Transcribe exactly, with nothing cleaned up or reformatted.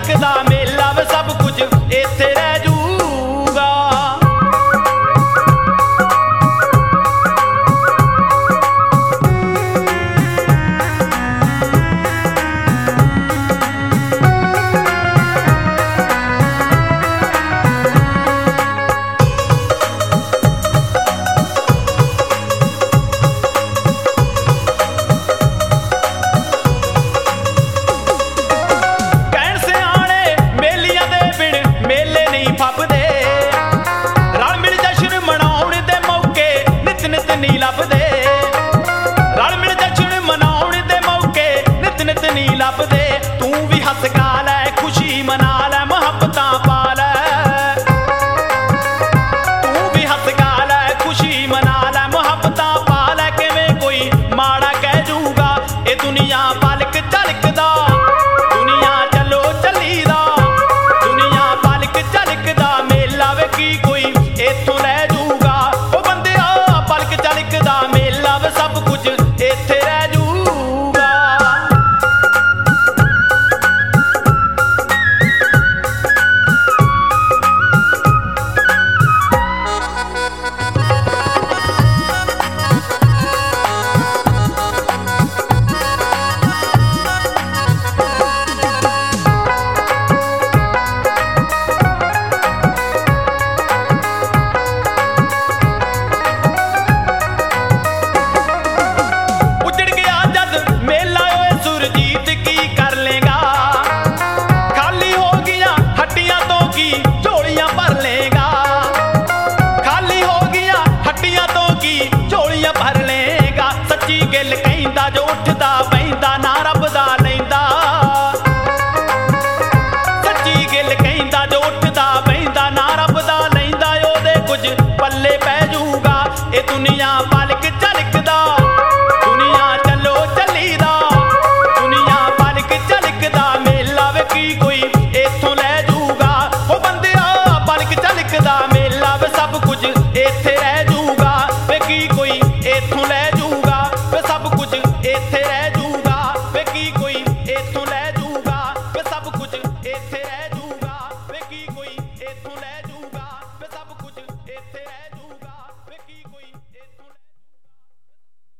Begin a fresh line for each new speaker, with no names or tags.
झलकदा मेला वे सब कुछ इत्थे रह जूगा। तू भी हस गा लै खुशी मना लै मुहब्बतां पा लै, तू भी हस गा लै खुशी मना लै मुहब्बतां पा लै। किवें कोई माड़ा कह जूगा ए दुनिया पलक झलकदा, दुनिया चलो चली दा, दुनिया पलक झलकदा मेला वे की कोई इत्थों रह जूगा। ओ बंदिया पलक झलकदा मेला वे सब कुछ इत्थे रह जूगा। गिल कहंदा जो उठदा बहिंदा ना रब दा लैंदा, सच्ची गिल कहंदा जो उठदा बहिंदा ना रब दा लैंदा। ओदे कुछ पल्ले पै जूगा ए दुनिया